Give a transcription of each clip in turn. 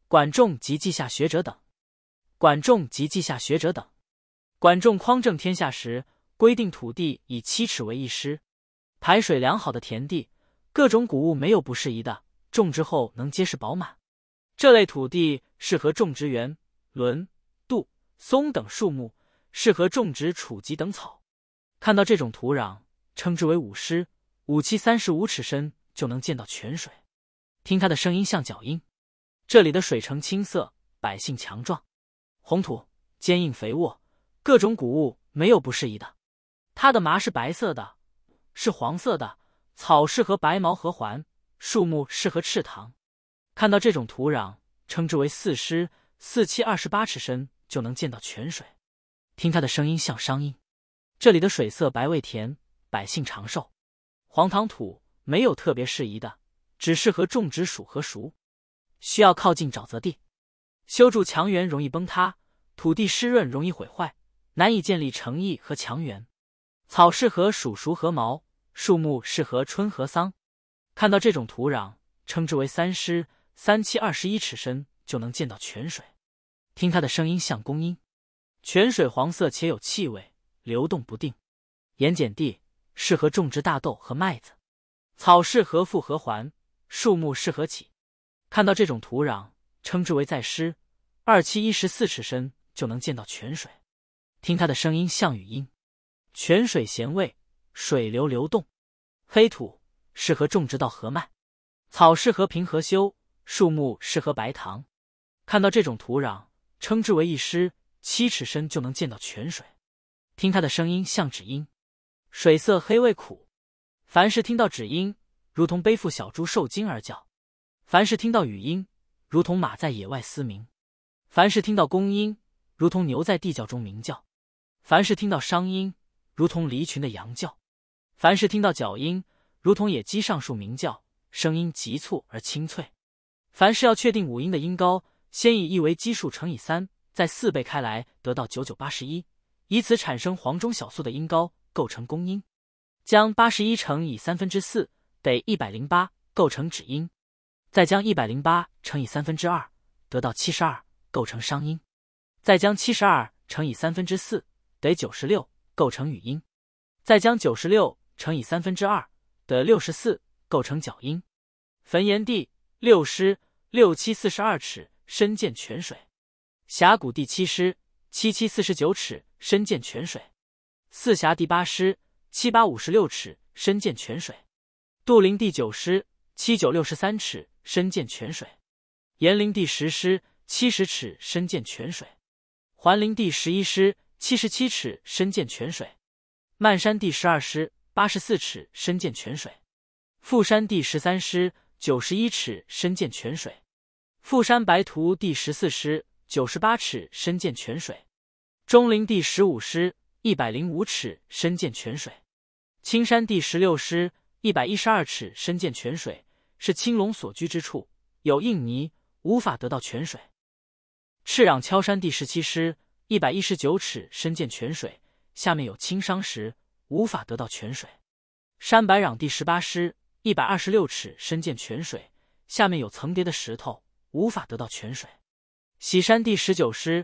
管仲及稷下学者等。管仲及稷下学者等。管仲匡正天下时，规定土地以7尺为一师，排水良好的田地，各种谷物没有不适宜的，种植后能结实饱满。这类土地适合种植栾、轮、杜、松等树木，适合种植楚瘠等草。看到这种土壤，称之为五师，五期35尺深就能见到泉水。听它的声音像脚音。这里的水呈青色，百姓强壮。红土坚硬肥沃，各种谷物没有不适宜的。它的麻是白色的，是黄色的，草适合白毛和环，树木适合赤塘。看到这种土壤，称之为四师，四期28尺深就能见到泉水。听它的声音像商音。这里的水色白味甜，百姓长寿。黄塘土没有特别适宜的，只适合种植黍和熟，需要靠近沼泽地。修筑墙垣容易崩塌，土地湿润容易毁坏，难以建立城邑和墙垣。草适合黍熟和毛，树木适合春和桑。看到这种土壤，称之为三师，三期21尺深就能见到泉水。听它的声音像公音。泉水黄色且有气味，流动不定。盐碱地适合种植大豆和麦子。草适合复合环，树木适合起。看到这种土壤，称之为在师，二期14尺深就能见到泉水。听它的声音像语音。泉水咸味，水流流动。黑土适合种植稻和麦。草适合平和修，树木适合白塘。看到这种土壤，称之为一师，7尺深就能见到泉水。听它的声音像指音。水色黑味苦。凡是听到指音，如同背负小猪受惊而叫；凡是听到语音，如同马在野外嘶鸣；凡是听到公音，如同牛在地窖中鸣叫；凡是听到商音，如同离群的羊叫；凡是听到角音，如同野鸡上树鸣叫，声音急促而清脆。凡是要确定五音的音高，先以1为基数乘以3，再4倍开来，得到9981，以此产生黄中小素的音高，构成公音。将81乘以4/3得108，构成指音。再将108乘以2/3，得到72，构成商音。再将72乘以4/3，得96，构成语音。再将96乘以2/3，得64，构成角音。汾岩地6师6期42尺深见泉水。峡谷地7师7期49尺深见泉水。四峡地8师7八56尺深见泉水。杜陵地9师7九63尺深见泉水。延陵地10师70尺深见泉水。环陵地11师77尺深见泉水。漫山地12师84尺深见泉水。富山地13师91尺深见泉水。富山白图第14师98尺深见泉水。中陵地15师105尺深见泉水。青山地16师112尺深见泉水，是青龙所居之处，有硬泥，无法得到泉水。赤壤敲山第17师119尺深见泉水，下面有青商石，无法得到泉水。山白壤第18师126尺深见泉水，下面有层叠的石头，无法得到泉水。喜山第19师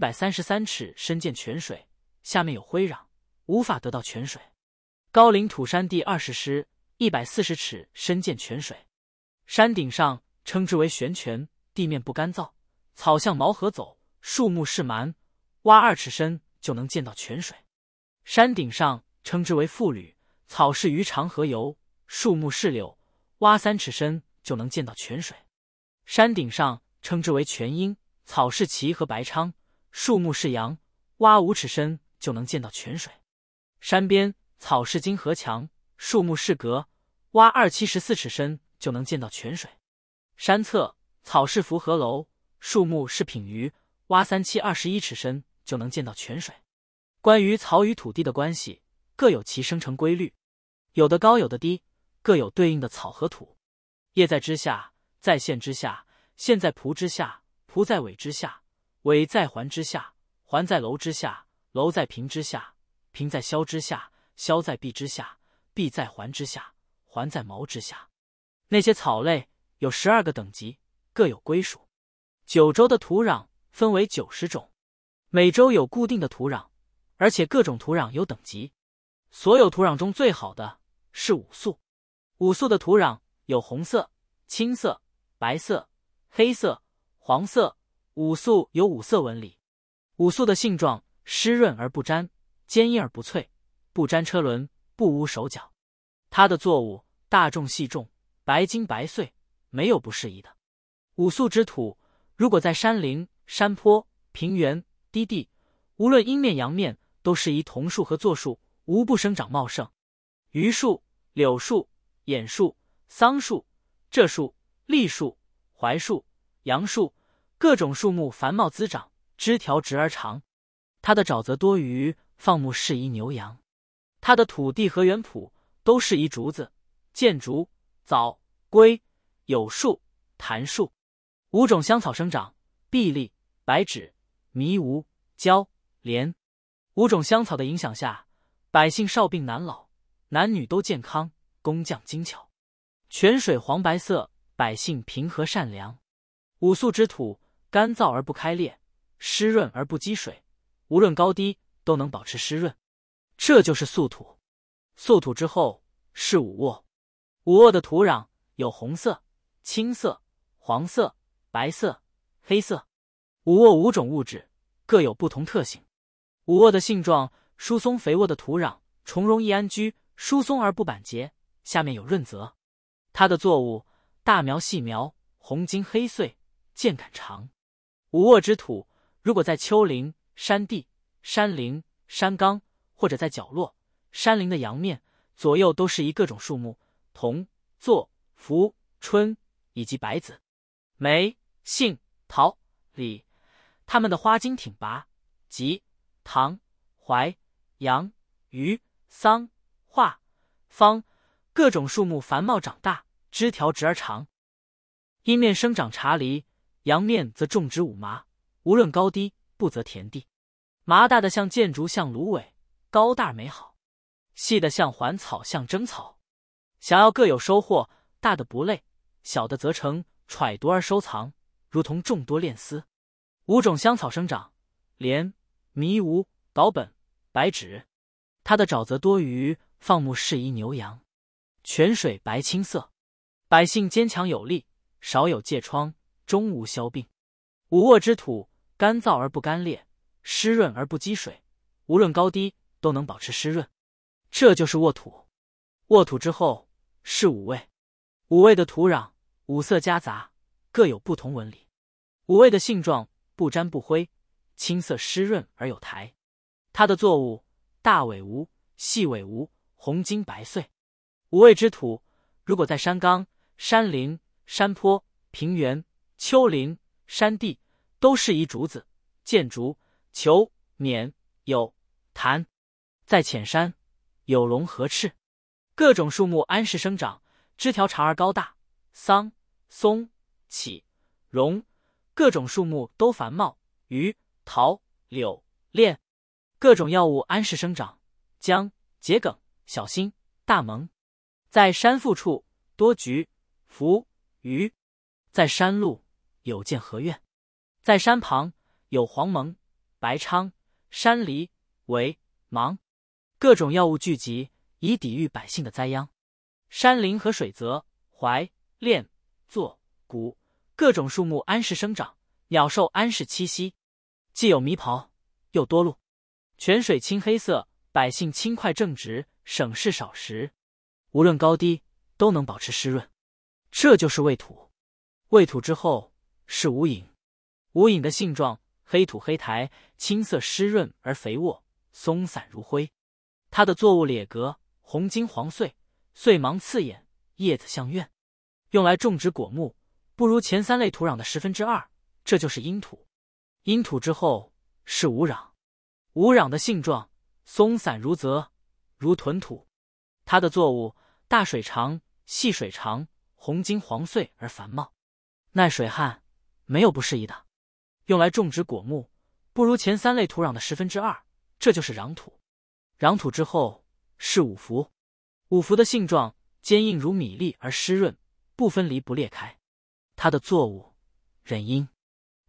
133尺深见泉水，下面有灰壤，无法得到泉水。高陵土山第20师140尺深见泉水。山顶上称之为悬泉，地面不干燥，草向毛禾走，树木是蛮，挖2尺深就能见到泉水。山顶上称之为复履，草是鱼肠和油，树木是柳，挖3尺深就能见到泉水。山顶上称之为泉阴，草是芪和白昶，树木是杨，挖5尺深就能见到泉水。山边草是荆和墙，树木是葛，挖2期14尺深就能见到泉水。山侧草是涪和楼，树木是品榆，挖3期21尺深就能见到泉水。关于草与土地的关系，各有其生成规律，有的高有的低，各有对应的草和土。叶在枝下，在线之下，线在蒲之下，蒲在苇之下，苇在环之下，环在楼之下，楼在平之下，平在萧之下，萧在壁之下，壁在环之下，环在毛之下。那些草类有12个等级，各有归属。 九州的土壤分为90种，每州有固定的土壤，而且各种土壤有等级。所有土壤中最好的是五宿。五宿的土壤有红色、青色、白色、黑色、黄色，五宿有五色纹理。五宿的性状湿润而不沾，坚硬而不脆，不沾车轮，不污手脚。它的作物大重细重，白金白穗，没有不适宜的。五宿之土，如果在山林、山坡、平原、低地，无论阴面阳面，都适宜桐树和柞树，无不生长茂盛。榆树、柳树、眼树、桑树、柘树、栗树、槐树、杨树，各种树木繁茂滋长，枝条直而长。它的沼泽多鱼，放牧适宜牛羊。它的土地和园圃都适宜竹子、箭竹、枣、龟、有树、檀树。5种香草生长：碧丽、白芷、迷芜、椒、莲。5种香草的影响下，百姓少病难老，男女都健康，工匠精巧。泉水黄白色，百姓平和善良。五宿之土，干燥而不开裂，湿润而不积水，无论高低都能保持湿润。这就是宿土。宿土之后是五沃。五沃的土壤有红色、青色、黄色、白色、黑色。五沃5种物质，各有不同特性。五沃的性状：疏松肥沃的土壤，虫容易安居，疏松而不板结，下面有润泽。它的作物大苗细苗，红茎黑穗，茎杆长。五沃之土，如果在丘陵、山地、山林、山冈，或者在角落、山林的阳面，左右都适宜各种树木，桐、柞、榆、春以及白子、梅、杏、桃、李。它们的花茎挺拔，及唐、槐、杨、榆、桑、桦、芳，各种树木繁茂长大，枝条直而长。阴面生长茶梨，阳面则种植五麻，无论高低，不择田地。麻大的像箭竹，像芦苇，高大美好；细的像环草，像征草。想要各有收获，大的不累，小的则成揣度而收藏，如同众多链丝。5种香草生长：莲、迷芜、岛本、白芷。它的沼泽多鱼，放牧适宜牛羊。泉水白青色，百姓坚强有力，少有疥疮，终无消病。五沃之土，干燥而不干裂，湿润而不积水，无论高低都能保持湿润。这就是沃土。沃土之后是五味。五味的土壤五色夹杂，各有不同纹理。五味的性状：不沾不灰，青色湿润而有苔。它的作物大尾无、细尾无，红茎白穗。五味之土，如果在山冈、山林、山坡、平原、丘陵、山地，都适宜竹子、箭竹、虬、碾、有、檀。在浅山有龙和赤。各种树木安适生长，枝条长而高大，桑、松、杞、榕，各种树木都繁茂，榆、桃、柳、楝。各种药物安适生长，姜、桔梗、小辛、大蒙。在山腹处多菊、茯、榆。在山路有建和院。在山旁有黄蒙、白昌、山梨、苇、芒。各种药物聚集，以抵御百姓的灾殃。山林和水泽、槐、楝、柞、谷，各种树木安适生长，鸟兽安适栖息。既有迷袍，又多露。泉水青黑色，百姓轻快正直，省事少食，无论高低都能保持湿润。这就是味土。味土之后是无隐。无隐的性状：黑土黑苔，青色湿润而肥沃，松散如灰。它的作物列格，红茎黄穗，穗芒刺眼，叶子像苑。用来种植果木，不如前3类土壤的2/10，这就是阴土。阴土之后是无壤。无壤的性状：松散如泽，如屯土。它的作物大水长，细水长，红茎黄穗而繁茂，耐水旱，没有不适宜的。用来种植果木，不如前3类土壤的2/10，这就是壤土。壤土之后是五福。五福的性状：坚硬如米粒而湿润，不分离不裂开。它的作物忍阴。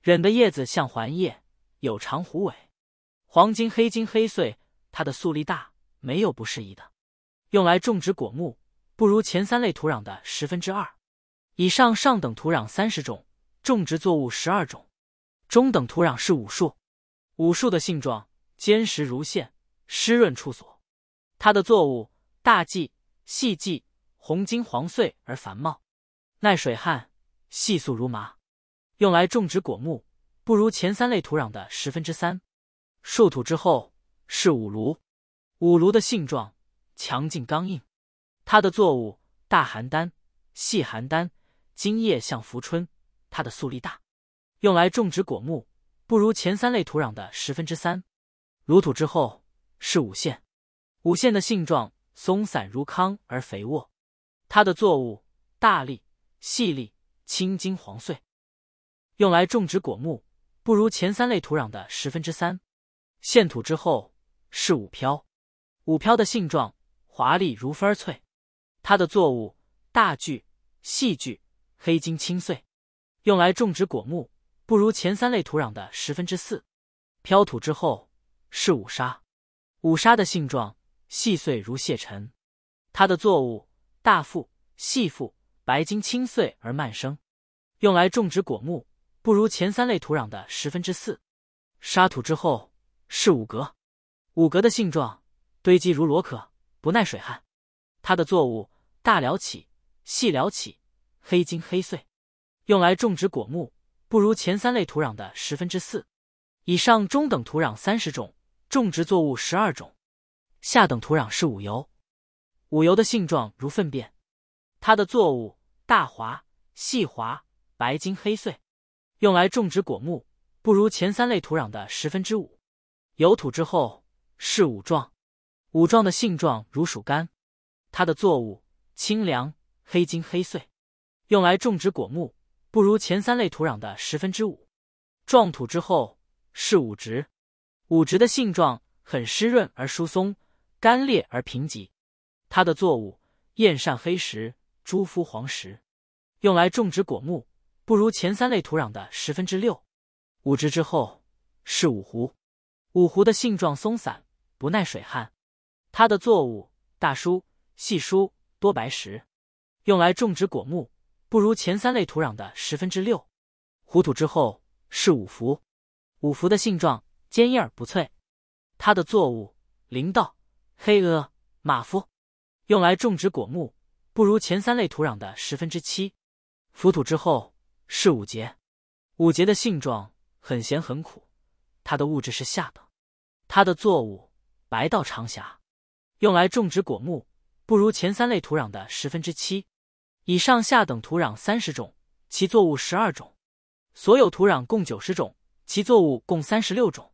忍的叶子像环叶，有长弧尾，黄金黑金黑穗，它的素粒大，没有不适宜的。用来种植果木，不如前3类土壤的2%。以上等土壤30种，种植作物12种。中等土壤是五树。五树的性状坚实如线，湿润处所。它的作物大茎、细茎，红金黄穗而繁茂，耐水旱，细素如麻。用来种植果木，不如前3类土壤的3%。树土之后是五芦。五芦的性状强劲刚硬。它的作物大邯郸、细邯郸，茎叶像扶春，它的素粒大。用来种植果木，不如前3类土壤的3%。芦土之后是五线。五线的性状松散如糠而肥沃。它的作物大粒、细粒，青金黄穗。用来种植果木，不如前3类土壤的3%。线土之后是五飘。五飘的性状华丽如分翠。它的作物大锯、细锯，黑金青穗。用来种植果木，不如前3类土壤的4%。飘土之后是五沙。五沙的性状细碎如蟹尘。它的作物大腹、细腹，白金青穗而蔓生。用来种植果木，不如前3类土壤的4%。沙土之后是五葛。五葛的性状堆积如罗壳，不耐水旱。它的作物大辽起、细辽起，黑金黑穗。用来种植果木，不如前3类土壤的4%。以上中等土壤30种，种植作物12种。下等土壤是五油。五油的性状如粪便。它的作物大滑、细滑，白金黑穗。用来种植果木，不如前3类土壤的5%。有土之后是五状。五状的性状如薯干。它的作物清凉、黑金黑穗。用来种植果木，不如前3类土壤的5%。状土之后是五植。五植的性状很湿润而疏松，干裂而贫瘠。它的作物燕鳝黑石、朱肤黄石。用来种植果木，不如前3类土壤的6%。五植之后是五胡。五胡的性状松散，不耐水旱。它的作物大疏、细疏，多白石。用来种植果木，不如前3类土壤的6%。糊土之后是五福。五福的性状坚硬而不脆。它的作物林稻、黑阿、马夫。用来种植果木，不如前3类土壤的7%。浮土之后是五节。五节的性状很咸很苦，它的物质是下等。它的作物白稻长霞。用来种植果木，不如前3类土壤的7%。以上下等土壤30种，其作物12种。所有土壤共90种，其作物共36种。